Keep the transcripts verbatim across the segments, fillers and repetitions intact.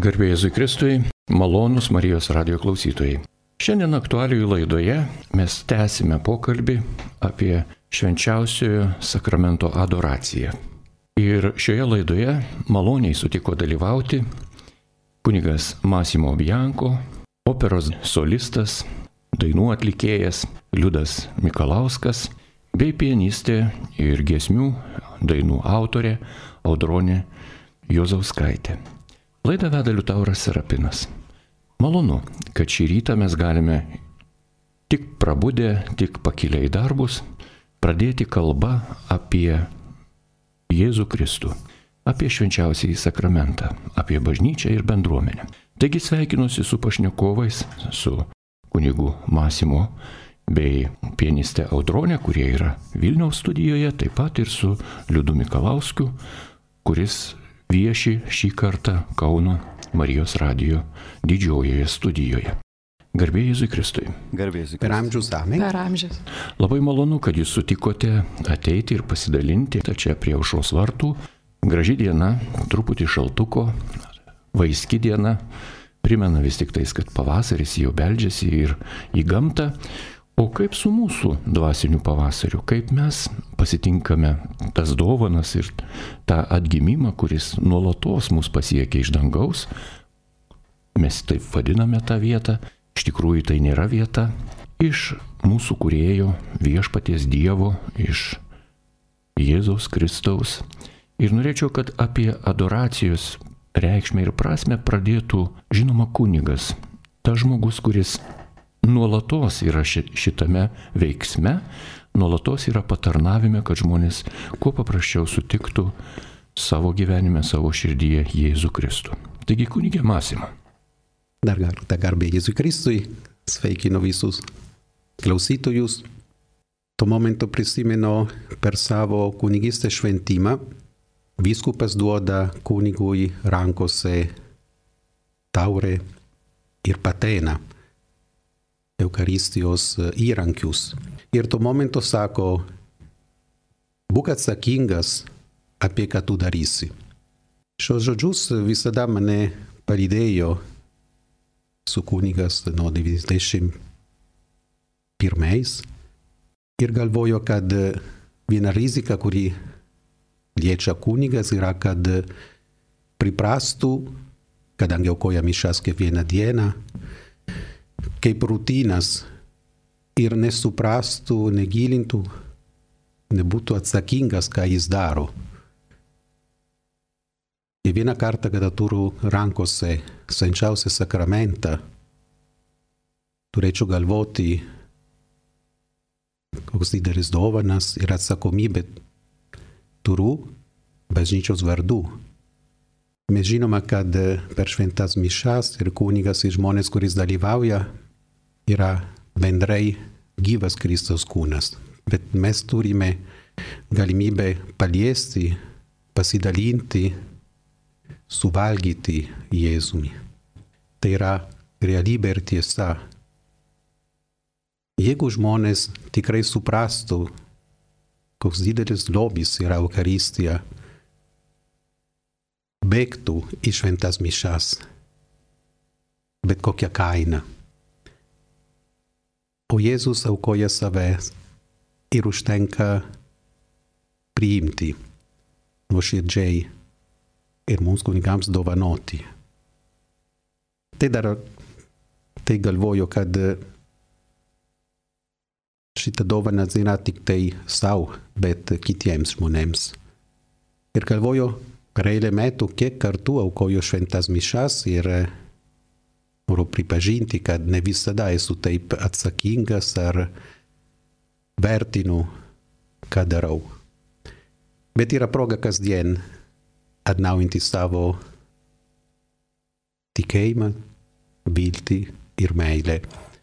Garbė Jėzui Kristui, malonūs Marijos radijo klausytojai. Šiandien aktualijų laidoje mes tęsime pokalbį apie švenčiausiojo sakramento adoraciją. Ir šioje laidoje maloniai sutiko dalyvauti kunigas Massimo Bianco, operos solistas, dainų atlikėjas Liudas Mikalauskas bei pianistė ir giesmių dainų autorė Audronė Juozauskaitė. Laidą veda Liutauras Serapinas. Malonu, kad šį rytą mes galime tik prabudę, tik pakilę į darbus, pradėti kalbą apie Jėzų Kristų, apie švenčiausiąjį sakramentą, apie bažnyčią ir bendruomenę. Taigi sveikinuosi su pašnekovais, su kunigu Massimo bei pianiste Audronė, kurie yra Vilniaus studijoje, taip pat ir su Liudu Mikalausku, kuris vieši šį kartą Kauno Marijos radijo didžiojoje studijoje. Garbė Jėzui Kristui. Garbė Jėzui Kristui. Per amžius, amen. Per amžius. Labai malonu, kad jūs sutikote ateiti ir pasidalinti čia prie aušros vartų. Graži diena, truputį šaltuko, vaiski diena. Primena vis tik tais, kad pavasaris jau beldžiasi ir į gamtą. O kaip su mūsų dvasiniu pavasariu? Kaip mes pasitinkame tas dovanas ir tą atgimimą, kuris nuolatos mus pasiekia iš dangaus? Mes taip vadiname tą vietą. Iš tikrųjų tai nėra vieta. Iš mūsų kūrėjo viešpaties Dievo, iš Jėzaus Kristaus. Ir norėčiau, kad apie adoracijos reikšmę ir prasme pradėtų žinoma kunigas. Tas žmogus, kuris nuolatos yra šitame veiksme, nuolatos yra patarnavime, kad žmonės kuo paprasčiau sutiktų savo gyvenime, savo širdyje Jėzų Kristų. Taigi kunigė Massimo. Dar kartą garbė Jėzui Kristui, sveikinu visus klausytojus. Tuo momentu prisimenu per savo kunigystės šventimą. Vyskupas duoda kunigui rankose taurę ir pateną, Eukaristijos įrankius. Ir tuo momentu sako, būk atsakingas, apie ką tu darysi. Šios žodžius visada mane palydėjo su kunigas nuo devyniasdešimt pirmais. Ir galvoju, kad viena rizika, kuri liečia kunigas, yra, kad priprastų, kadangi aukoja mišas kiekvieną dieną, kaip rutinas ir nesuprastų, negilintų, nebūtų atsakingas, ką jis daro. Kiekvieną kartą, kada turiu rankose švenčiausią sakramentą, turėčiau galvoti, koks didelis dovanas ir atsakomybė turiu bažnyčios vardu. Mes žinome, kad per šventas mišas ir kunigas ir žmonės, kuris dalyvauja, yra bendrai gyvas Kristaus kūnas. Bet mes turime galimybę paliesti, pasidalinti, suvalgyti Jėzumi. Tai yra realybė ir tiesa. Jeigu žmonės tikrai suprastų, koks didelis lobis yra Eukaristija, bėgtų į šventas mišas, bet kokia kaina. O Jėzus aukoja save ir užtenka priimti nuoširdžiai ir mums kunigams dovanoti. Tai dar, tai galvoju, kad šita dovana nėra tik tai sau, bet kitiems žmonėms. Ir galvoju, realiai metu, kiek kartų aukoju šventas mišas ir noriu pripažinti, kad ne visada esu taip atsakingas ar vertinu, ką darau. Bet yra proga kasdien atnaujinti savo tikėjimą, viltį ir meilę.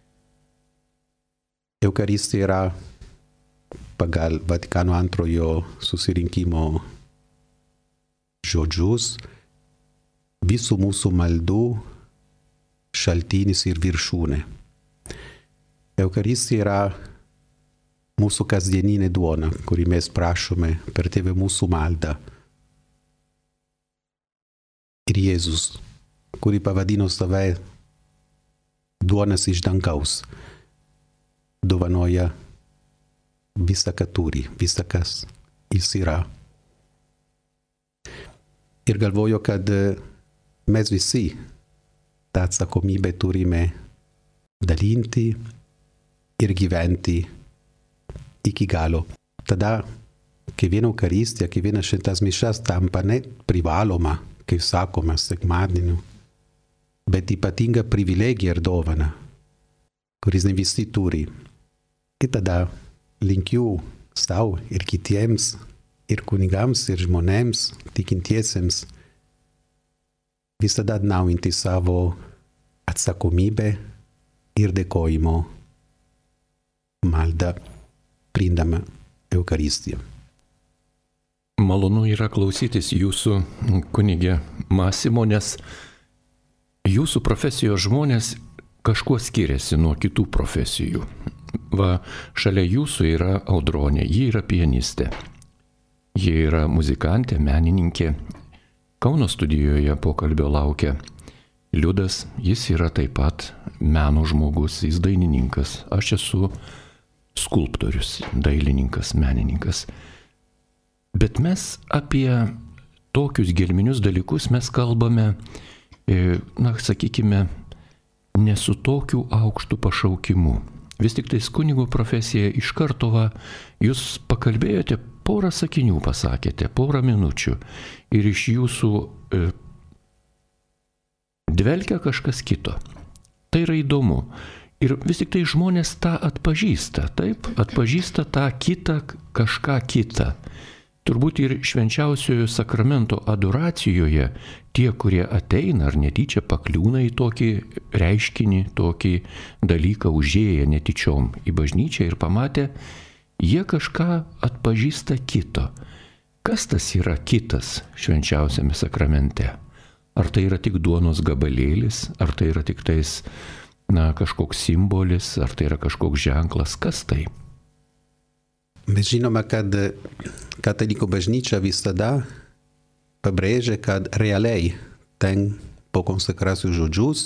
Eukaristija yra pagal Vatikano antrojo susirinkimo žodžius visų mūsų maldų šaltinis ir viršūnė. Eukaristija yra mūsų kasdieninė duona, kurį mes prašome per tėvą mūsų maldą. Ir Jėzus kuri pavadino save duonas iš dangaus, dovanoja visą, ką turi, visą, kas jis yra. Ir galvoju, kad mes visi tą atsakomybę turime dalinti ir gyventi iki galo. Tada kiekviena Eucharistija, kiekviena šventas mišias tampa ne privaloma, kaip sakoma, sekmadieniu, bet ypatinga privilegija ir dovana, kuris ne visi turi. Ir tada linkiu sau ir kitiems, ir kunigams, ir žmonėms, tikintiesiems, visada atnaujinti savo atsakomybę ir dėkojimo maldą priimdama Eucharistiją. Malonu yra klausytis jūsų, kunigė Masimo, nes jūsų profesijos žmonės kažkuo skiriasi nuo kitų profesijų. Va, šalia jūsų yra Audronė, ji yra pianistė. Ji yra muzikantė, menininkė. Kauno studijoje pokalbio laukia Liudas, jis yra taip pat meno žmogus, jis dainininkas. Aš esu skulptorius, dailininkas, menininkas. Bet mes apie tokius gelminius dalykus mes kalbame, na, sakykime, ne su tokiu aukštu pašaukimu. Vis tik tais kunigo profesija iš karto, va, jūs pakalbėjote, porą sakinių pasakėte, porą minučių ir iš jūsų e, dvelkia kažkas kito. Tai yra įdomu. Ir vis tik tai žmonės tą atpažįsta, taip, atpažįsta tą kitą, kažką kitą. Turbūt ir švenčiausiojo sakramento adoracijoje tie, kurie ateina ar netyčia pakliūna į tokį reiškinį, tokį dalyką užėję netyčiom į bažnyčią ir pamatę, jie kažką atpažįsta kito. Kas tas yra kitas švenčiausiame sakramente? Ar tai yra tik duonos gabalėlis, ar tai yra tik tais, na, kažkoks simbolis, ar tai yra kažkoks ženklas, kas tai? Mes žinome, kad katalikų bažnyčia visada pabrėžia, kad realiai ten po konsekracijos žodžius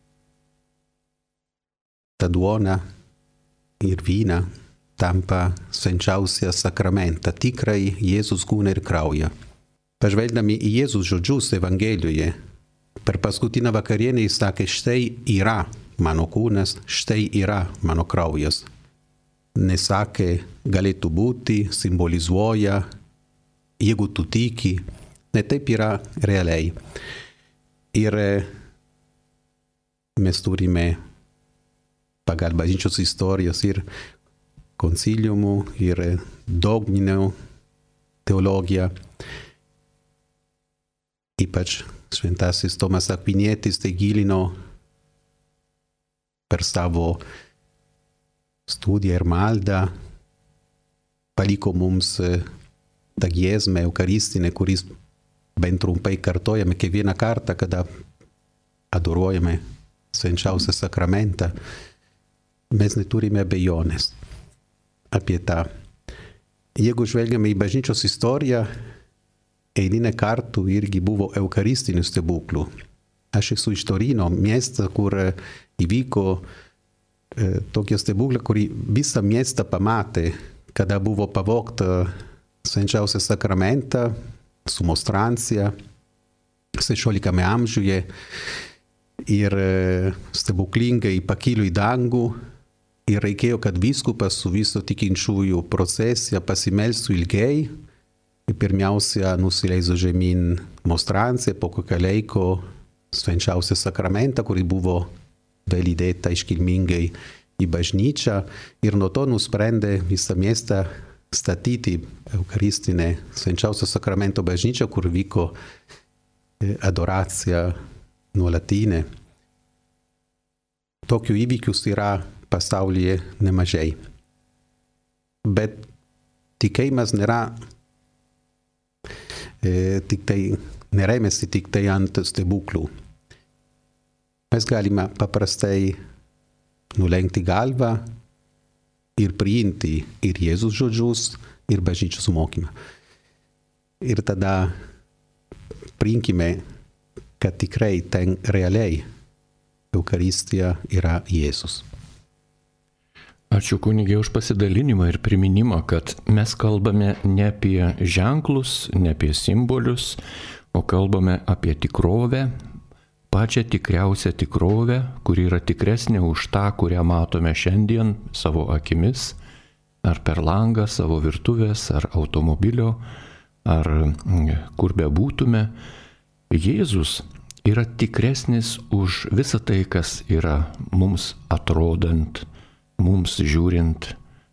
ta duona ir vyna tampa švenčiausią sakramentą, tikrai Jėzus kūną ir kraują. Pažvelgdami į Jėzus žodžius Evangelijoje, per paskutinę vakarienę jis sakė, štai yra mano kūnas, štai yra mano kraujas. Nesakė, galėtų būti, simbolizuoja, jeigu tu tiki, ne taip yra realiai. Ir mes turime pagal bažnyčios istorijos ir konciliumų, ir dogminę teologiją. Ypač šventasis Tomas Akvinietis tai gilino per savo studiją ir maldą, paliko mums tą giesmę eucharistinę, kuris bent trumpai kartojame kiekvieną kartą, kada adoruojame švenčiausią sakramentą. Mes neturime abejonės apie tą. Jeigu žvelgiame į bažnyčios istoriją, eilinę kartų irgi buvo eucharistinių stebuklų. Aš esu iš Torino, miestą, kur įvyko tokie stebuklai, kurį visą miestą pamatė, kada buvo pavogta švenčiausią sakramentą su monstrancija šešioliktame amžiuje ir stebuklingai pakilo į dangų ir reikėjo, kad vyskupas su viso tikinčiųjų procesija pasimelstų ilgai ir pirmiausia nusileido žemyn monstrancija, po kokio laiko švenčiausią sakramentą, kurį buvo vėl įdėta iškilmingai į bažnyčią ir nuo to nusprendė visą miestą statyti eucharistinę švenčiausio sakramento bažnyčią, kur vyko adoracija nuolatinė. Tokių įvykius yra pasaulyje nemažai. Bet tikėjimas nėra e, tik tai, neremiasi tik tai ant stebuklų. Mes galime paprastai nulenkti galvą ir priimti ir Jėzus žodžius, ir bažnyčios mokymą. Ir tada priimkime kad tikrai ten realiai Eucharistija yra Jėzus. Ačiū kunigė už pasidalinimą ir priminimą, kad mes kalbame ne apie ženklus, ne apie simbolius, o kalbame apie tikrovę, pačią tikriausią tikrovę, kuri yra tikresnė už tą, kurią matome šiandien savo akimis, ar per langą savo virtuvės, ar automobilio, ar kur bebūtume. Jėzus yra tikresnis už visą tai, kas yra mums atrodant, mums žiūrint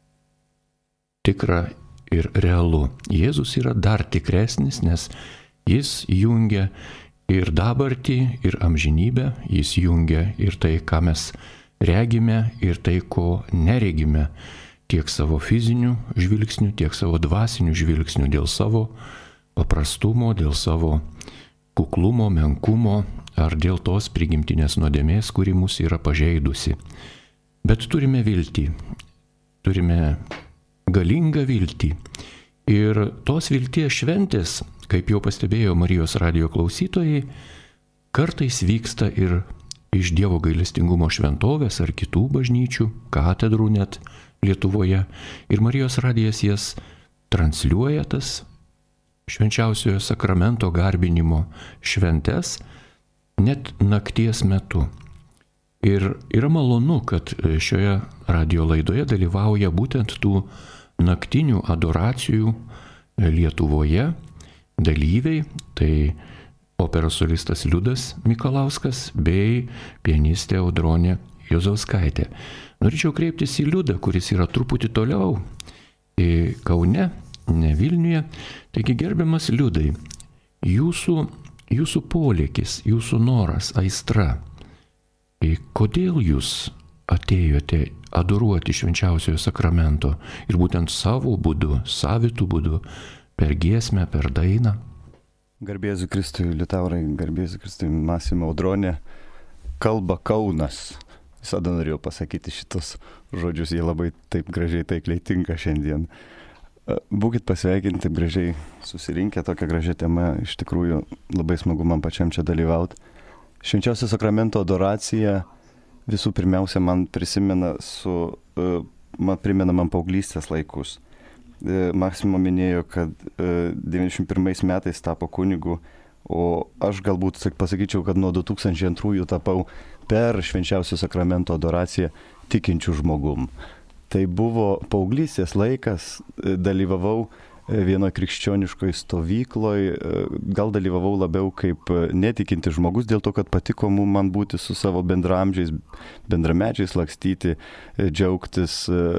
tikra ir realu. Jėzus yra dar tikresnis, nes jis jungia ir dabartį, ir amžinybę, jis jungia ir tai, ką mes regime, ir tai, ko neregime, tiek savo fizinių žvilgsnių, tiek savo dvasinių žvilgsnių, dėl savo paprastumo, dėl savo kuklumo, menkumo, ar dėl tos prigimtinės nuodėmės, kuri mus yra pažeidusi. Bet turime viltį, turime galingą viltį. Ir tos vilties šventės, kaip jau pastebėjo Marijos radijo klausytojai, kartais vyksta ir iš Dievo gailestingumo šventovės ar kitų bažnyčių, katedrų net Lietuvoje. Ir Marijos radijas jas transliuoja, tas švenčiausiojo sakramento garbinimo šventes, net nakties metu. Ir yra malonu, kad šioje radio laidoje dalyvauja būtent tų naktinių adoracijų Lietuvoje dalyviai, tai operos solistas Liudas Mikalauskas bei pianistė Audronė Jozauskaitė. Norėčiau kreiptis į Liudą, kuris yra truputį toliau, į Kaune, ne Vilniuje. Taigi, gerbiamas Liudai, jūsų, jūsų polėkis, jūsų noras, aistra, kodėl jūs atėjote adoruoti švenčiausiojo sakramento ir būtent savo būdu, savitų būdu, per giesmę, per dainą? Garbėzu Kristui, Liutaurai, garbėzu Kristui, Masimo Audronė, kalba Kaunas. Visada norėjau pasakyti šitos žodžius, jie labai taip gražiai, taikliai tinka šiandien. Būkit pasveikinti, taip gražiai susirinkę, tokia gražia tema, iš tikrųjų labai smagu man pačiam čia dalyvauti. Švenčiausio sakramento adoracija visų pirmiausia man prisimena, su, man primena man paauglystės laikus. Maksimo minėjo, kad devyniasdešimt pirmais metais tapo kunigu, o aš galbūt pasakyčiau, kad nuo du tūkstančiai antrųjų tapau per švenčiausio sakramento adoraciją tikinčių žmogum. Tai buvo paauglystės laikas, dalyvavau vienoje krikščioniškoje stovykloje, gal dalyvavau labiau kaip netikinti žmogus, dėl to, kad patiko man būti su savo bendramžiais, bendramečiais, lakstyti, džiaugtis,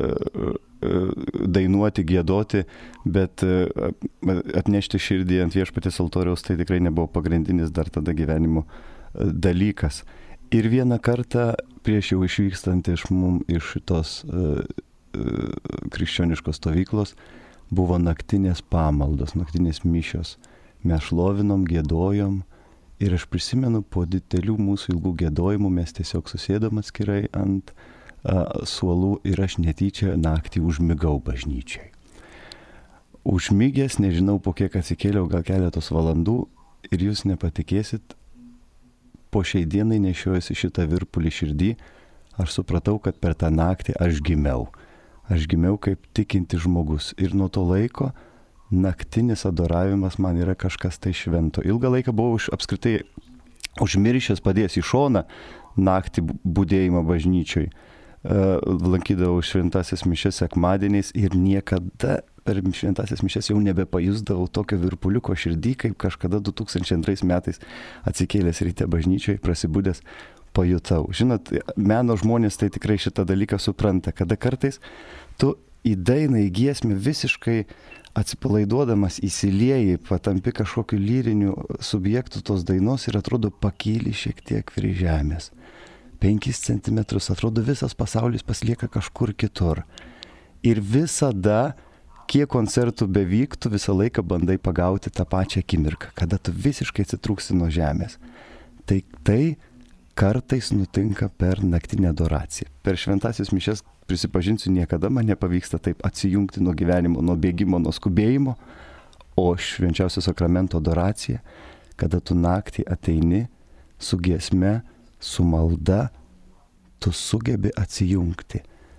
dainuoti, giedoti, bet atnešti širdį ant viešpaties altoriaus tai tikrai nebuvo pagrindinis dar tada gyvenimo dalykas. Ir vieną kartą prieš jau išvykstant iš mum iš šitos krikščioniškos stovyklos, buvo naktinės pamaldos, naktinės mišios. Mes šlovinom, giedojom ir aš prisimenu, po didelių mūsų ilgų giedojimų mes tiesiog susėdom atskirai ant a, suolų ir aš netyčia naktį užmigau bažnyčiai. Užmigęs, nežinau po kiek atsikėliau, gal keletos valandų ir jūs nepatikėsit, po šiai dienai nešiojusi šitą virpulį širdį, aš supratau, kad per tą naktį aš gimiau. Aš gimiau kaip tikinti žmogus ir nuo to laiko naktinis adoravimas man yra kažkas tai švento. Ilgą laiką buvau už, apskritai užmiršęs, padėjęs į šoną naktį budėjimą bažnyčioj. Lankydavau šventasias mišias sekmadieniais ir niekada per šventasias mišias jau nebepajusdavau tokio virpuliuko širdį, kaip kažkada du tūkstančiai antrais metais atsikėlęs ryte bažnyčioj, prasibudęs, pajutau. Žinot, meno žmonės tai tikrai šitą dalyką supranta, kada kartais tu į dainą, į giesmę visiškai atsipalaiduodamas įsilieji, patampi kažkokiu lyriniu subjektu tos dainos ir atrodo pakyli šiek tiek prie žemės. Penkis centimetrus, atrodo visas pasaulis paslieka kažkur kitur. Ir visada, kiek koncertų bevyktų, visą laiką bandai pagauti tą pačią akimirką, kada tu visiškai atsitrūksi nuo žemės. Tai tai kartais nutinka per naktinę adoraciją. Per šventasias mišias, prisipažinsiu, niekada man nepavyksta taip atsijungti nuo gyvenimo, nuo bėgimo, nuo skubėjimo, o švenčiausio sakramento adoracija, kada tu naktį ateini su giesme, su malda, tu sugebi atsijungti.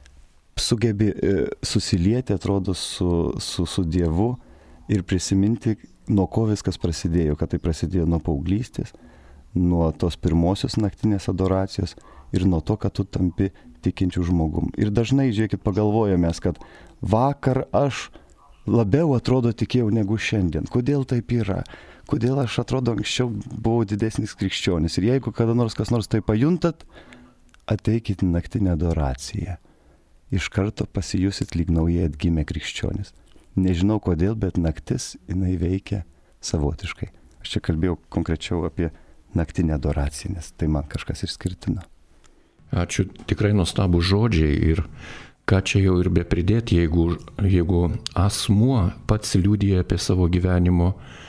Sugebi e, susilieti, atrodo, su, su, su Dievu ir prisiminti, nuo ko viskas prasidėjo, kad tai prasidėjo nuo paauglystės, nuo tos pirmosios naktinės adoracijos ir nuo to, kad tu tampi tikinčių žmogum. Ir dažnai, žiūrėkit, pagalvojame, kad vakar aš labiau atrodo tikėjau negu šiandien. Kodėl taip yra? Kodėl aš atrodo anksčiau buvau didesnis krikščionis? Ir jeigu kada nors kas nors tai pajuntat, ateikit į naktinę adoraciją. Iš karto pasijusit lyg naujai atgimę krikščionis. Nežinau kodėl, bet naktis jinai veikia savotiškai. Aš čia kalbėjau konkrečiau apie naktinę adoraciją, nes tai man kažkas išskirtino. Ačiū, tikrai nuostabų žodžiai ir ką čia jau ir be pridėti, jeigu, jeigu asmuo pats liudija apie savo gyvenimo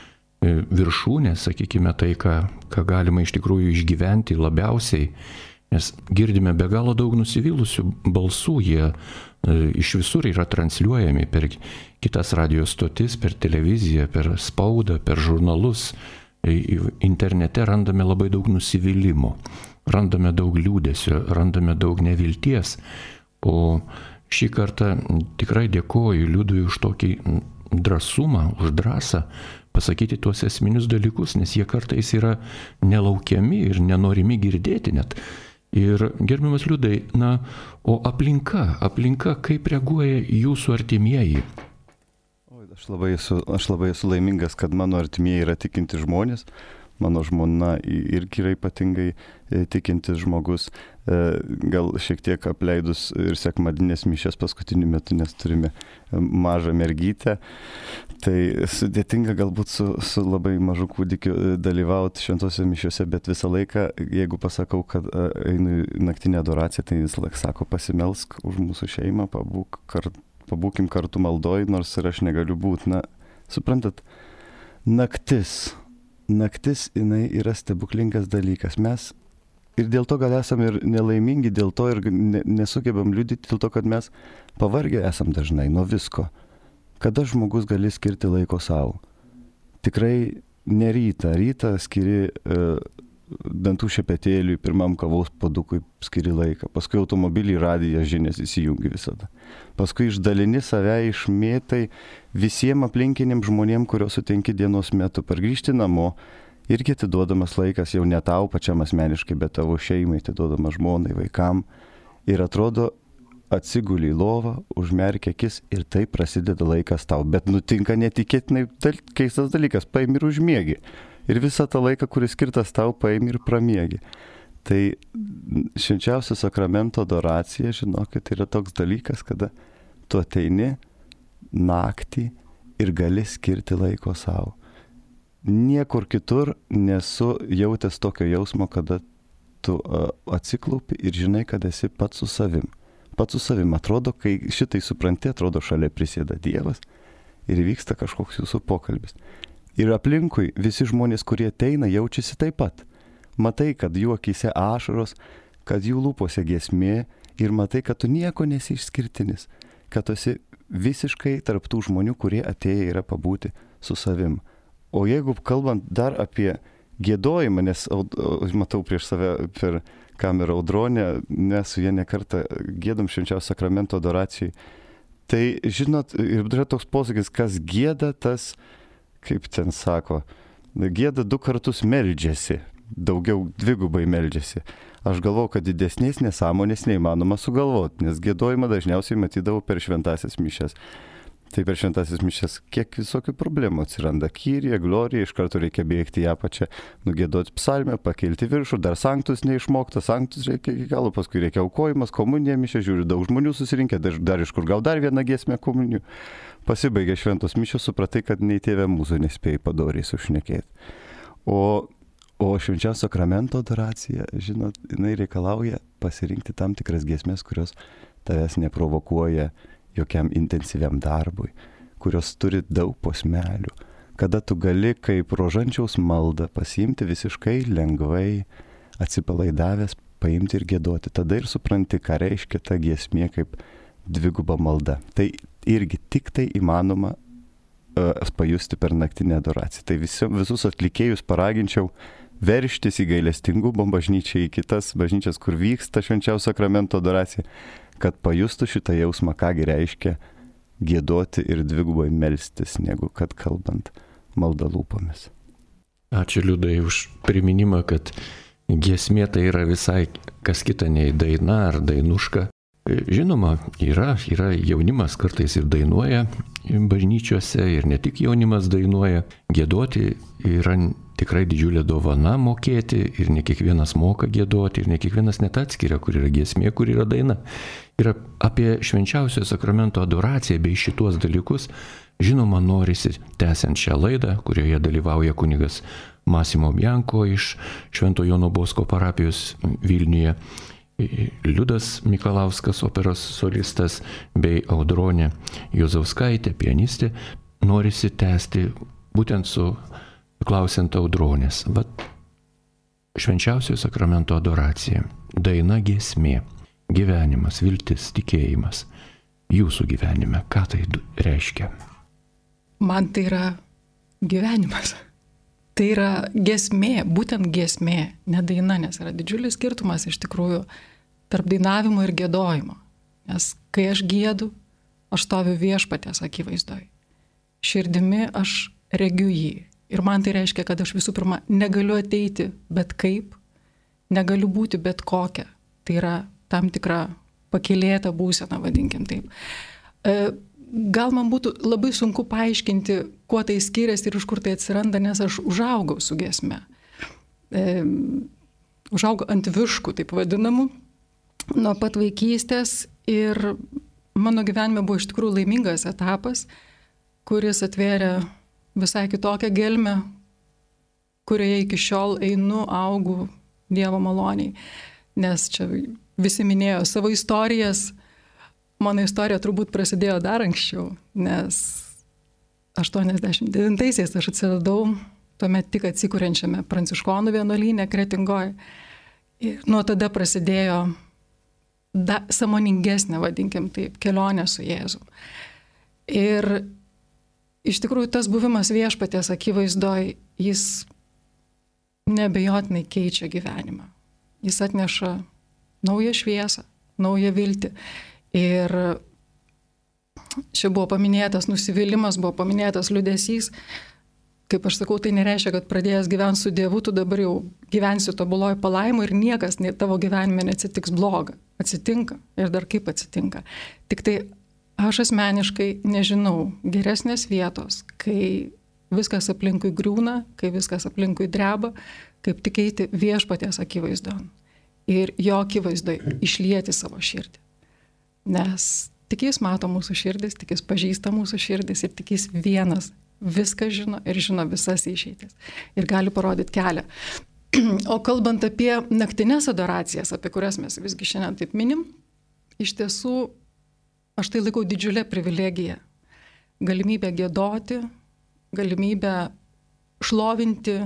viršūnę, sakykime tai, ką, ką galima iš tikrųjų išgyventi labiausiai, nes girdime be galo daug nusivylusių balsų, jie iš visur yra transliuojami per kitas radijos stotis, per televiziją, per spaudą, per žurnalus. Internete randame labai daug nusivylimų, randame daug liūdesio, randame daug nevilties. O šį kartą tikrai dėkoju Liudui už tokį drąsumą, už drąsą pasakyti tuos esminius dalykus, nes jie kartais yra nelaukiami ir nenorimi girdėti net. Ir gerbiamas Liudai, na, o aplinka, aplinka kaip reaguoja jūsų artimieji? O, aš, labai esu, aš labai esu laimingas, kad mano artimieji yra tikinti žmonės. Mano žmona irgi yra ypatingai tikintis žmogus. Gal šiek tiek apleidus ir sekmadinės mišias paskutiniu metu, nes turime mažą mergytę. Tai sudėtinga galbūt su, su labai mažu kūdikiu dalyvauti šventose mišiuose, bet visą laiką, jeigu pasakau, kad einu į naktinę adoraciją, tai visą laiką sako, pasimelsk už mūsų šeimą, pabūk kart, pabūkim kartu maldoj, nors ir aš negaliu būti. Na, suprantat, naktis. Naktis, jinai yra stebuklingas dalykas. Mes ir dėl to gal esame ir nelaimingi, dėl to ir ne, nesugebam liudyti, dėl to, kad mes pavargę esam dažnai nuo visko. Kada žmogus gali skirti laiko savo? Tikrai ne rytą. Rytą skiri e, dantų šepetėliui, pirmam kavos puodukui skiri laiką. Paskui automobilį, radiją, žinias įsijungi visada. Paskui išdalini save, išmėtai visiems aplinkiniam žmonėm, kuriuos sutinki dienos metu. Pargrįžti namo, irgi atiduodamas laikas jau ne tau pačiam asmeniškai, bet tavo šeimai, atiduodamas žmonai, vaikam. Ir atrodo, atsiguli į lovą, užmerkia akis ir taip prasideda laikas tau. Bet nutinka netikėtinai keistas dalykas, paimi ir užmiegi. Ir visą tą laiką, kuris skirtas tau, paimi ir pramiegi. Tai švenčiausio sakramento adoracija, žinokit, yra toks dalykas, kada tu ateini naktį ir gali skirti laiko savo. Niekur kitur nesu jautęs tokio jausmo, kada tu atsiklaupi ir žinai, kad esi pats su savim. Pats su savim atrodo, kai šitai supranti, atrodo šalia prisėda Dievas ir vyksta kažkoks jūsų pokalbis. Ir aplinkui visi žmonės, kurie ateina, jaučiasi taip pat. Matai, kad jų akyse ašaros, kad jų lūpose giesmė ir matai, kad tu nieko nesi išskirtinis, kad tu esi visiškai tarp tų žmonių, kurie atėję yra pabūti su savim. O jeigu kalbant dar apie giedojimą, nes matau prieš save per kamerą Audronę, nes su jie nekartą giedom švenčiausio sakramento adoracijai, tai žinot, ir yra toks posakis, kas gieda, tas, kaip ten sako, gieda du kartus meldžiasi, daugiau dvigubai meldžiasi. Aš galvoju, kad didesnės nesąmonės neįmanoma sugalvoti, nes giedojimą dažniausiai matydavau per šventasias mišias. Tai per šventasias mišias kiek visokių problemų atsiranda. Kyrija, glorija, iš karto reikia bėgti į apačią, nugėdoti psalmę, pakelti viršų, dar sanktus neišmokta, sanktus reikia iki galo, paskui reikia aukojimas, komunija mišia, žiūri, daug žmonių susirinkę, dar, dar iš kur gal dar vieną giesmę komunijų. Pasibaigė šventos mišios, supratai, kad nei tėvė mūsų nespėjai padoriai sušnekėti. O, o švenčiausio sakramento adoracija, žinot, jinai reikalauja pasirinkti tam tikras giesmės, kurios tavęs neprovokuoja jokiam intensyviam darbui, kurios turi daug posmelių, kada tu gali kaip rožančiaus maldą pasiimti visiškai lengvai, atsipalaidavęs, paimti ir giedoti. Tada ir supranti, ką reiškia ta giesmė kaip dviguba malda. Tai irgi tik tai įmanoma uh, pajusti per naktinę adoraciją. Tai visi, visus atlikėjus paraginčiau verštis į gailestingumo bažnyčią, į kitas bažnyčias, kur vyksta švenčiausio sakramento adoracija, kad pajustų šitą jausmą, kągi reiškia giedoti ir dvigubai melstis, negu kad kalbant maldą lūpomis. Ačiū Liudai už priminimą, kad giesmė tai yra visai kas kita nei daina ar dainuška. Žinoma, yra, yra jaunimas kartais ir dainuoja bažnyčiose ir ne tik jaunimas dainuoja. Giedoti yra tikrai didžiulė dovana mokėti ir ne kiekvienas moka giedoti ir ne kiekvienas net atskiria, kur yra giesmė, kur yra daina. Ir apie švenčiausiojo sakramento adoraciją bei šitos dalykus, žinoma, norisi tęsiant šią laidą, kurioje dalyvauja kunigas Massimo Bianco iš Švento Jono Bosko parapijos Vilniuje, Liudas Mikalauskas, operos solistas, bei Audronė Jozauskaitė, pianistė, norisi tęsti būtent su klausiant Audronės. Vat švenčiausiojo sakramento adoracija, daina, giesmė, gyvenimas, viltis, tikėjimas. Jūsų gyvenime, ką tai reiškia? Man tai yra gyvenimas. Tai yra giesmė, būtent giesmė, ne daina, nes yra didžiulis skirtumas iš tikrųjų tarp dainavimo ir giedojimo. Nes kai aš giedu, aš stoviu viešpaties akivaizdoj. Širdimi aš regiu jį. Ir man tai reiškia, kad aš visų pirma negaliu ateiti bet kaip, negaliu būti bet kokia. Tai yra tam tikra pakylėta būsena, vadinkim taip. Gal man būtų labai sunku paaiškinti, kuo tai skiriasi ir iš kur tai atsiranda, nes aš užaugau su giesme. E, užaugau ant viškų, taip vadinamų, nuo pat vaikystės ir mano gyvenime buvo iš tikrųjų laimingas etapas, kuris atvėrė visai kitokią gelmę, kurioje iki šiol einu, augu Dievo maloniai. Nes čia visi minėjo savo istorijas. Mano istorija turbūt prasidėjo dar anksčiau, nes aštuoniasdešimt devintaisiais aš atsiradau tuomet tik atsikuriančiame pranciškonų vienuolyne Kretingoje. Ir nuo tada prasidėjo da, sąmoningesnė, vadinkim taip, kelionė su Jėzu. Ir iš tikrųjų tas buvimas viešpaties akivaizdoj, jis neabejotinai keičia gyvenimą. Jis atneša naują šviesą, naują viltį. Ir čia buvo paminėtas nusivylimas, buvo paminėtas liūdesys. Kaip aš sakau, tai nereiškia, kad pradėjęs gyventi su Dievu, tu dabar jau gyvensi tobuloj palaimų ir niekas tavo gyvenime neatsitiks bloga. Atsitinka ir dar kaip atsitinka. Tik tai aš asmeniškai nežinau geresnės vietos, kai viskas aplinkui griūna, kai viskas aplinkui dreba, kaip tik eiti viešpaties akivaizdon. Ir jo akivaizdoj išlieti savo širdį. Nes tik jis mato mūsų širdis, tik jis pažįsta mūsų širdis ir tik jis vienas viską žino ir žino visas išeitis. Ir gali parodyti kelią. O kalbant apie naktinės adoracijas, apie kurias mes visgi šiandien taip minim, iš tiesų aš tai laikau didžiulę privilegiją. Galimybę giedoti, galimybę šlovinti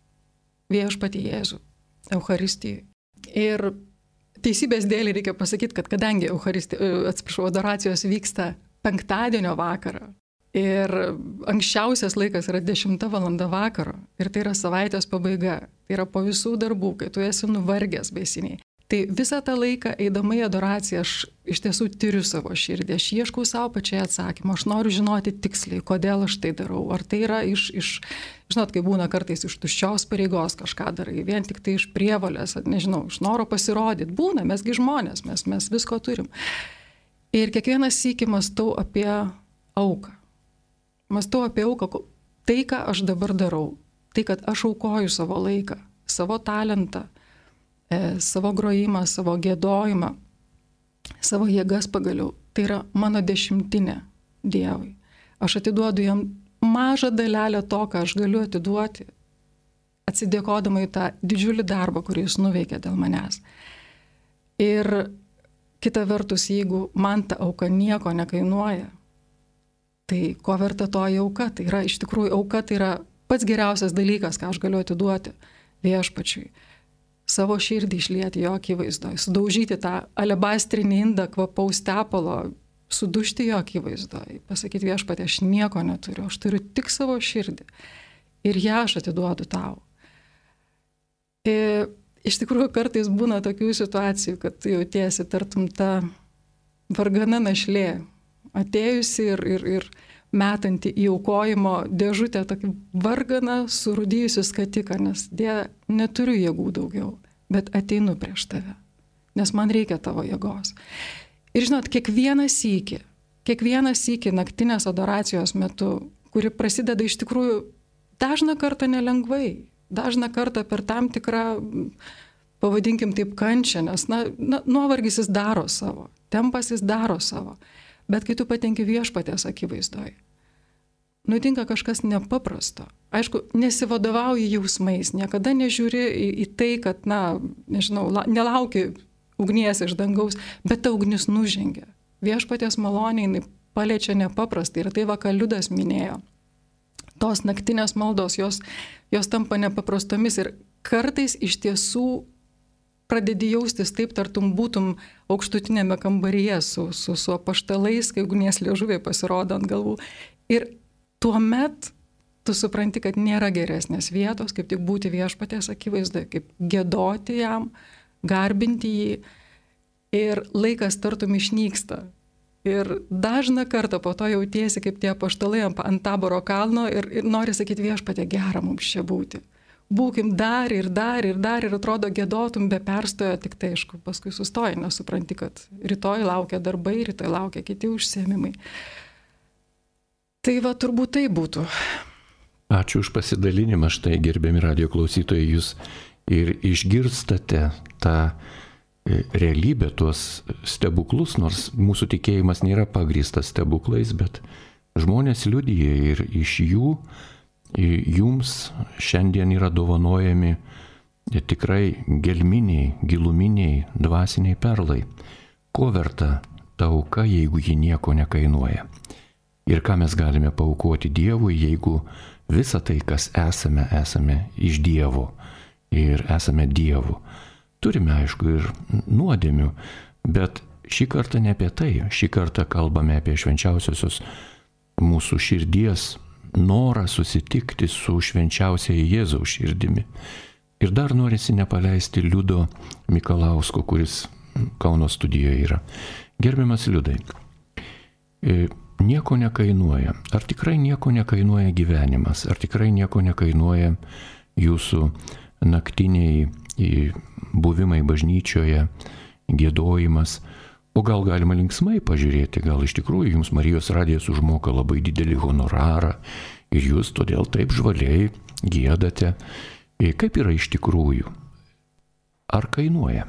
viešpatį Jėzų Eucharistijai. Ir teisybės dėlį reikia pasakyti, kad kadangi atsiprašau, adoracijos vyksta penktadienio vakarą ir anksčiausias laikas yra dešimta valanda vakaro ir tai yra savaitės pabaiga, tai yra po visų darbų, kai tu esi nuvargęs baisiniai. Tai visą tą laiką eidama į adoraciją aš iš tiesų tyriu savo širdį, aš ieškau savo pačiai atsakymą, aš noriu žinoti tiksliai, kodėl aš tai darau. Ar tai yra iš, iš žinot, kai būna kartais iš tuščios pareigos kažką darai, vien tik tai iš prievalės, nežinau, iš noro pasirodyti. Būna, mesgi žmonės, mes, mes visko turim. Ir kiekvienas sykį mąstau apie auką. Mąstau apie auką, tai, ką aš dabar darau, tai, kad aš aukoju savo laiką, savo talentą, savo grojimą, savo giedojimą, savo jėgas pagaliau. Tai yra mano dešimtinė Dievui. Aš atiduodu jam mažą dalelę to, ką aš galiu atiduoti, atsidėkodama į tą didžiulį darbą, kurį jis nuveikė dėl manęs. Ir kita vertus, jeigu man ta auka nieko nekainuoja, tai ko verta to auka? Tai yra iš tikrųjų auka, tai yra pats geriausias dalykas, ką aš galiu atiduoti viešpačiui. Savo širdį išlieti jo akivaizdoj, sudaužyti tą alebastrinį indą kvapaus tepalo, sudužti jo akivaizdoj, pasakyti viešpatie, aš nieko neturiu, aš turiu tik savo širdį ir ją aš atiduodu tau. Ir iš tikrųjų kartais būna tokių situacijų, kad tu jautiesi tartum ta vargana našlė, atėjusi ir, ir, ir metanti į aukojimo dėžutę tokį varganą surūdyjusių skatiką, nes Dieve, neturiu jėgų daugiau, bet ateinu prieš tave, nes man reikia tavo jėgos. Ir žinot, kiekvieną sykį, kiekvieną sykį naktinės adoracijos metu, kuri prasideda iš tikrųjų dažną kartą nelengvai, dažną kartą per tam tikrą, pavadinkim taip, kančią, nes na, na, nuovargis jis daro savo, tempas jis daro savo. Bet kai tu patenki viešpaties akivaizdoj, nutinka kažkas nepaprasto. Aišku, nesivadovauji jausmais, niekada nežiūri į, į tai, kad, na, nežinau, la, nelauki ugnies iš dangaus, bet ta ugnis nužengia. Viešpaties malonė, jinai paliečia nepaprastai ir tai va, ką Liudas minėjo. Tos naktinės maldos, jos, jos tampa nepaprastomis ir kartais iš tiesų pradedi jaustis taip, tartum būtum aukštutinėme kambaryje su, su, su apaštalais, kai ugnies liežuviai pasirodo ant galvų. Ir tuomet tu supranti, kad nėra geresnės vietos, kaip tik būti viešpaties akivaizdoje, kaip giedoti jam, garbinti jį ir laikas tartum išnyksta. Ir dažną kartą po to jautiesi, kaip tie apaštalai ant Taboro kalno ir, ir nori sakyti viešpatie, gera mums čia būti. Būkim dar ir dar ir dar ir atrodo gėdotum be perstojo, tik tai aišku, paskui sustoji, nesupranti, kad rytoj laukia darbai, rytoj laukia kiti užsiėmimai. Tai va, turbūt tai būtų. Ačiū už pasidalinimą, štai gerbiami radijo klausytojai, jūs ir išgirstate tą realybę, tuos stebuklus, nors mūsų tikėjimas nėra pagrįstas stebuklais, bet žmonės liudija ir iš jų jums šiandien yra dovanojami tikrai gelminiai, giluminiai, dvasiniai perlai. Ko verta ta auka, jeigu ji nieko nekainuoja? Ir ką mes galime paaukoti Dievui, jeigu visa tai, kas esame, esame iš Dievo ir esame Dievu. Turime, aišku, ir nuodėmių, bet šį kartą ne apie tai. Šį kartą kalbame apie švenčiausiosios mūsų širdies norą susitikti su švenčiausiai Jėzaus širdimi. Ir dar norisi nepaleisti Liudo Mikalausko, kuris Kauno studijoje yra. Gerbiamas Liudai, nieko nekainuoja. Ar tikrai nieko nekainuoja gyvenimas? Ar tikrai nieko nekainuoja jūsų naktiniai buvimai bažnyčioje, giedojimas? O gal galima linksmai pažiūrėti, gal iš tikrųjų jums Marijos radijas užmoka labai didelį honorarą ir jūs todėl taip žvaliai giedate. Kaip yra iš tikrųjų? Ar kainuoja?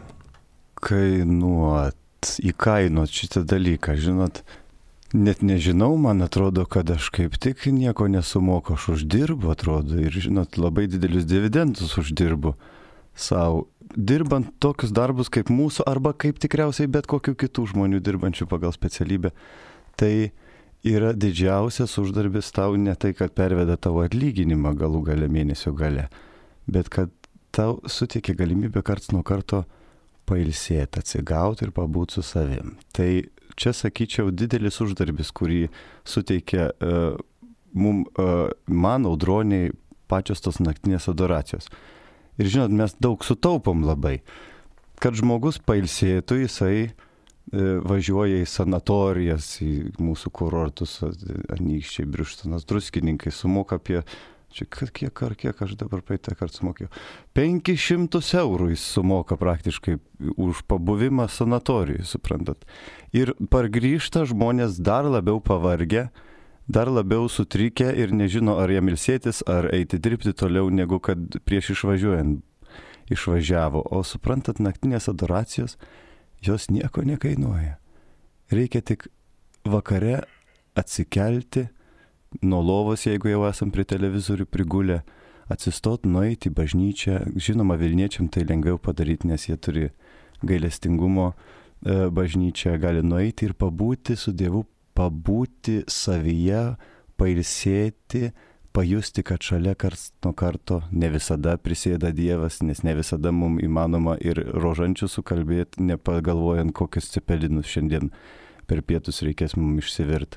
Kainuot, įkainuot šitą dalyką, žinot, net nežinau, man atrodo, kad aš kaip tik nieko nesumoku, aš uždirbu, atrodo, ir žinot, labai didelius dividendus uždirbu savo, dirbant tokius darbus kaip mūsų, arba kaip tikriausiai bet kokių kitų žmonių dirbančių pagal specialybę. Tai yra didžiausias uždarbis tau ne tai, kad perveda tavo atlyginimą galų gale mėnesio gale, bet kad tau suteikia galimybę karts nuo karto pailsėti, atsigauti ir pabūti su savim. Tai čia, sakyčiau, didelis uždarbis, kurį suteikia uh, mum, uh, man, audroniai, pačios tos naktinės adoracijos. Ir žinot, mes daug sutaupom labai. Kad žmogus pailsėtų, jisai e, važiuoja į sanatorijas, į mūsų kurortus, Anykščiai, Birštonas, Druskininkai, sumoka apie, čia kiek ar kiek aš dabar praeitą kartą sumokėjau, penkis šimtus eurų jis sumoka praktiškai už pabuvimą sanatorijai, suprantat. Ir pargrįžta žmonės dar labiau pavargę, dar labiau sutrikę ir nežino, ar jam ilsėtis, ar eiti dirbti toliau, negu kad prieš išvažiuojant išvažiavo. O suprantat, naktinės adoracijos, jos nieko nekainuoja. Reikia tik vakare atsikelti nuo lovos, jeigu jau esam prie televizorių prigulę, atsistot, nueiti į bažnyčią. Žinoma, Vilniečiam tai lengviau padaryti, nes jie turi gailestingumo bažnyčią, gali nueiti ir pabūti su Dievu, pabūti savyje, pailsėti, pajusti, kad šalia karts nuo karto ne visada prisėda Dievas, nes ne visada mums įmanoma ir rožančių sukalbėti, nepagalvojant, kokius cepelinus šiandien per pietus reikės mums išsivirti.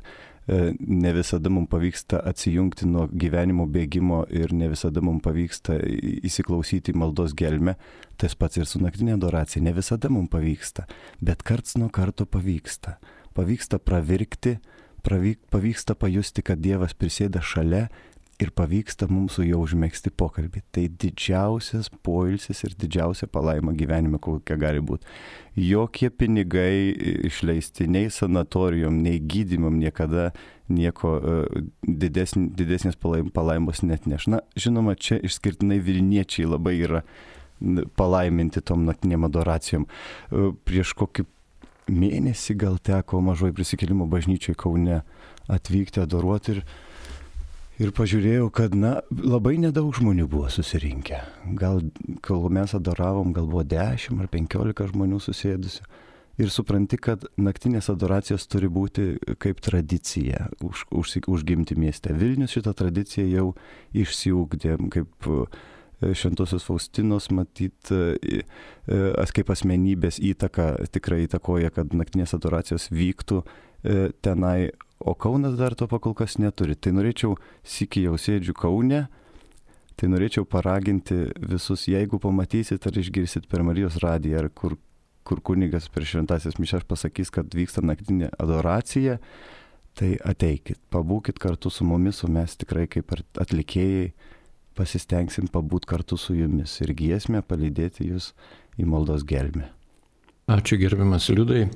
ne visada mums pavyksta atsijungti nuo gyvenimo bėgimo ir ne visada mums pavyksta įsiklausyti į maldos gelmę. Tas pats ir su naktinė adoracija. Ne visada mums pavyksta, bet karts nuo karto pavyksta. Pavyksta pravirkti, pravyk, pavyksta pajusti, kad Dievas prisėda šalia ir pavyksta mums su juo užmėgsti pokalbį. Tai didžiausias poilsis ir didžiausia palaima gyvenime, kokia gali būti. Jokie pinigai išleisti nei sanatorijom, nei gydymam niekada nieko uh, didesn, didesnės palaimos net neš. Na, žinoma, čia išskirtinai Vilniečiai labai yra palaiminti tom naktinėm adoracijom. Uh, prieš kokį mėnesį gal teko Mažoji Prisikėlimo bažnyčiai Kaune atvykti, adoruoti ir Ir pažiūrėjau, kad, na, labai nedaug žmonių buvo susirinkę. Gal, kol mes adoravom, gal buvo dešimt ar penkiolika žmonių susėdusių. Ir supranti, kad naktinės adoracijos turi būti kaip tradicija už, už, užgimti mieste. Vilnius šitą tradiciją jau išsiugdė, kaip Šventosios Faustinos, matyt, kaip asmenybės įtaka tikrai įtakoja, kad naktinės adoracijos vyktų tenai. O Kaunas dar to pakol kas neturi. Tai norėčiau, sykį jau sėdžiu Kaune, tai norėčiau paraginti visus, jeigu pamatysit ar išgirsit per Marijos radiją, ar kur, kur kunigas per šventąsias mišias pasakys, kad vyksta naktinė adoracija, tai ateikit, pabūkit kartu su mumis, o mes tikrai kaip atlikėjai pasistengsim pabūt kartu su jumis ir giesmę palydėti jūs į maldos gelmę. Ačiū gerbiamas Liudai.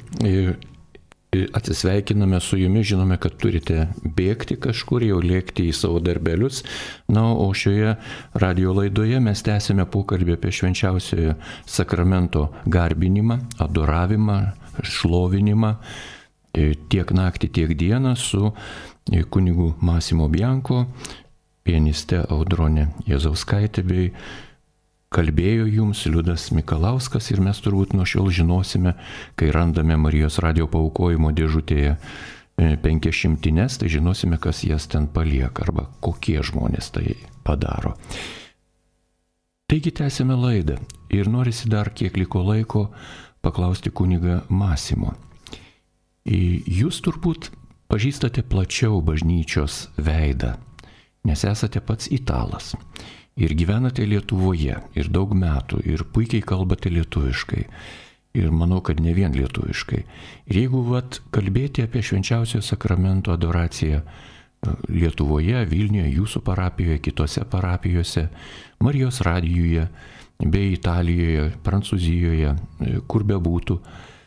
Atsisveikiname su jumis, žinome, kad turite bėgti kažkur, jau lėkti į savo darbelius. Na, o šioje radio laidoje mes tęsime pokalbį apie švenčiausiojo sakramento garbinimą, adoravimą, šlovinimą tiek naktį, tiek dieną su kunigu Massimo Bianco, pianiste Audronė Jazauskaitė bei kalbėjo jums Liudas Mikalauskas ir mes turbūt nuo šiol žinosime, kai randame Marijos radijo paaukojimo dėžutėje penkias šimtines, tai žinosime, kas jas ten palieka arba kokie žmonės tai padaro. Taigi tęsime laidą ir norisi dar kiek liko laiko paklausti kunigą Massimo. Jūs turbūt pažįstate plačiau bažnyčios veidą, nes esate pats italas. Ir gyvenate Lietuvoje ir daug metų ir puikiai kalbate lietuviškai. Ir manau, kad ne vien lietuviškai. Ir jeigu vat, kalbėti apie švenčiausiojo sakramento adoraciją Lietuvoje, Vilniuje, jūsų parapijoje, kitose parapijose, Marijos radijuje, bei Italijoje, Prancūzijoje, kur bebūtų,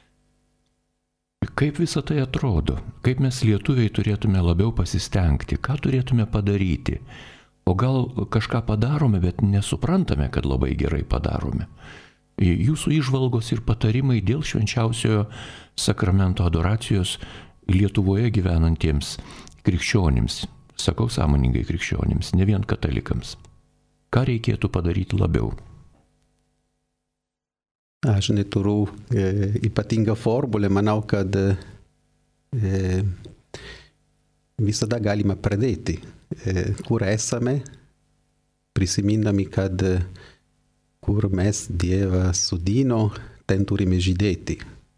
kaip visa tai atrodo? Kaip mes lietuviai turėtume labiau pasistengti? Ką turėtume padaryti? O gal kažką padarome, bet nesuprantame, kad labai gerai padarome. Jūsų įžvalgos ir patarimai dėl švenčiausiojo sakramento adoracijos Lietuvoje gyvenantiems krikščionims, sakau sąmoningai krikščionims, ne vien katalikams. Ką reikėtų padaryti labiau? Aš neturiu e, ypatingą formulę, manau, kad e, visada galima pradėti. Kur esame, prisimindami, kad kur mes Dievą sudino, ten turime žydėti.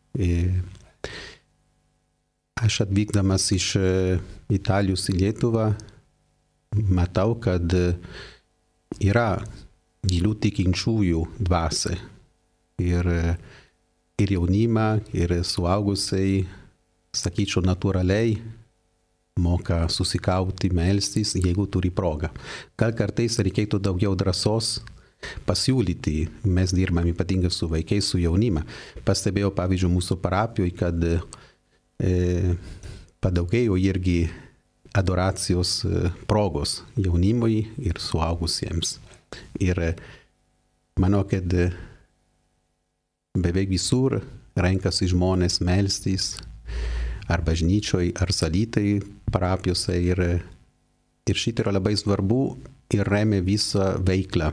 Aš atvykdamas iš Italijos į Lietuvą, matau, kad yra gilių tikinčiųjų dvasia. Ir, ir jaunimą, ir suaugusiai, sakyčiau, natūraliai moka susikauti, melstis, jeigu turi progą. Gal kartais reikėtų daugiau drąsos pasiūlyti. Mes dirbame ypatingai su vaikais, su jaunimą. Pastebėjau, pavyzdžiui, mūsų parapijoje, kad e, padaugėjo irgi adoracijos progos jaunimui ir suaugusiems. Ir manau, kad beveik visur renkasi žmonės melstis, ar bažnyčioj, ar salytai parapijose. Ir, ir šitą yra labai svarbu ir remia visą veiklą.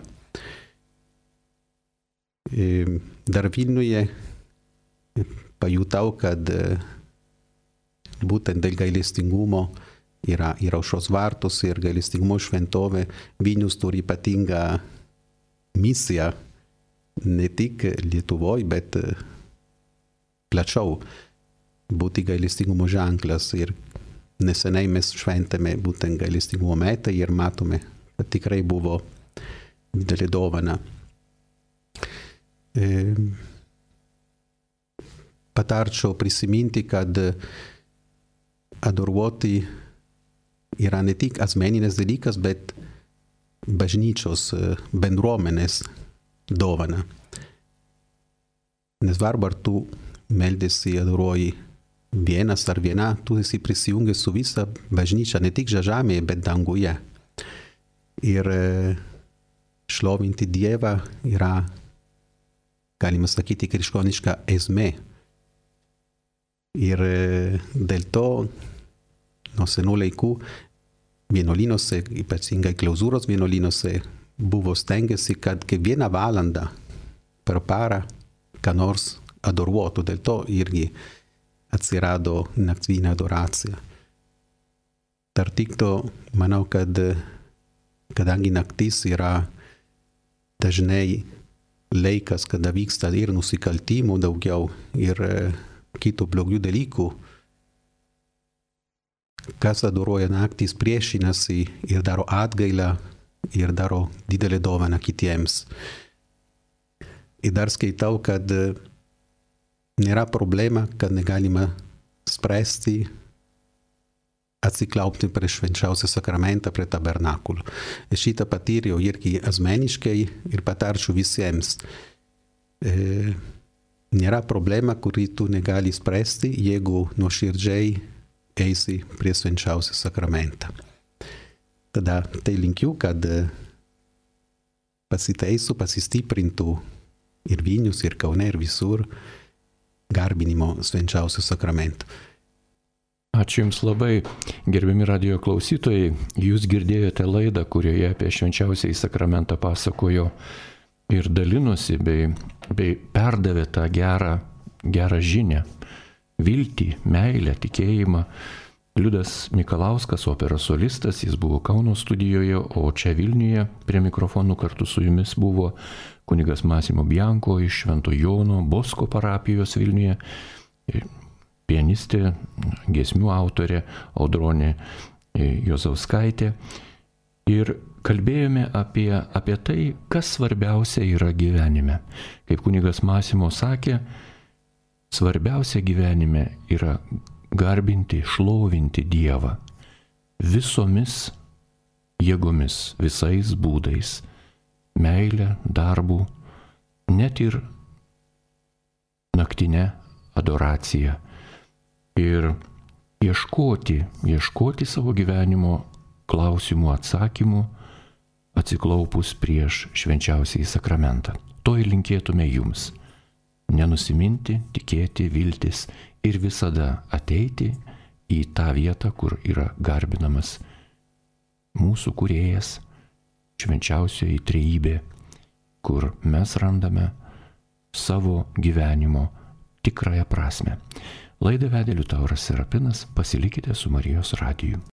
Dar Vilniuje pajutau, kad būtent dėl gailestingumo yra, yra aušros vartos ir gailestingumo šventovė. Vilnius turi ypatingą misiją ne tik Lietuvoje, bet plačiau būti gailestingumo ženklas. Ir neseniai mes šventėme būtent gailestingumo metą ir matome, kad tikrai buvo didelė dovana. E, patarčiau prisiminti, kad adoruoti yra ne tik asmeninės dalykas, bet bažnyčios bendruomenės dovana. Nesvarbu, ar tu meldėsi, adoruoji vienas ar viena, tu esi prisijungęs su visa bažnyčia, ne tik žemėje, bet danguje. Ir šlovinti Dievą yra, galima sakyti, krikščioniška esmė. Ir dėl to nuo senų laikų vienuolynuose, ypatingai klauzūros vienuolynuose, buvo stengiasi, kad kiekvieną valandą per parą ką nors adoruotų. Dėl to irgi atsirado naktinė adoracija. Tarp kitko, manau, kad kadangi naktis yra dažnai laikas, kada vyksta ir nusikaltimų daugiau, ir kitų blogų dalykų, kas adoruoja naktis priešinasi ir daro atgailą ir daro didelę dovaną kitiems. Ir dar skaitau, kad nėra problema, kad negalima spręsti atsiklaupti prieš švenčiausią sakramentą prie tabernakulų. Šitą patyriau irgi asmeniškai ir patarčiau visiems. E, nėra problema, kurį tu negali spręsti, jeigu nuoširdžiai eisi prie švenčiausią sakramentą. Tada tai linkiu, kad pasiteisų, pasistiprintų ir Vilnius, ir Kaune, ir visur garbinimo švenčiausio sakramento. Ačiū Jums labai, gerbiami radijo klausytojai. Jūs girdėjote laidą, kurioje apie švenčiausiąjį sakramentą pasakojo ir dalinosi, bei, bei perdavė tą gerą, gerą žinią, viltį, meilę, tikėjimą. Liudas Mikalauskas, operos solistas, jis buvo Kauno studijoje, o čia Vilniuje prie mikrofonų kartu su jumis buvo kunigas Masimo Bianko iš Švento Jono Bosko parapijos Vilniuje, pianistė, giesmių autorė Audronė Jozauskaitė. Ir kalbėjome apie, apie tai, kas svarbiausia yra gyvenime. Kaip kunigas Masimo sakė, svarbiausia gyvenime yra garbinti, šlovinti Dievą visomis jėgomis, visais būdais, meilę, darbų, net ir naktinę adoraciją. Ir ieškoti, ieškoti savo gyvenimo klausimų atsakymų, atsiklaupus prieš švenčiausiąjį sakramentą. To ir linkėtume jums. Nenusiminti, tikėti, viltis ir visada ateiti į tą vietą, kur yra garbinamas mūsų kūrėjas, švenčiausioji trejybė, kur mes randame savo gyvenimo tikrąją prasme. Laidą vedė Liutauras Serapinas, pasilikite su Marijos radiju.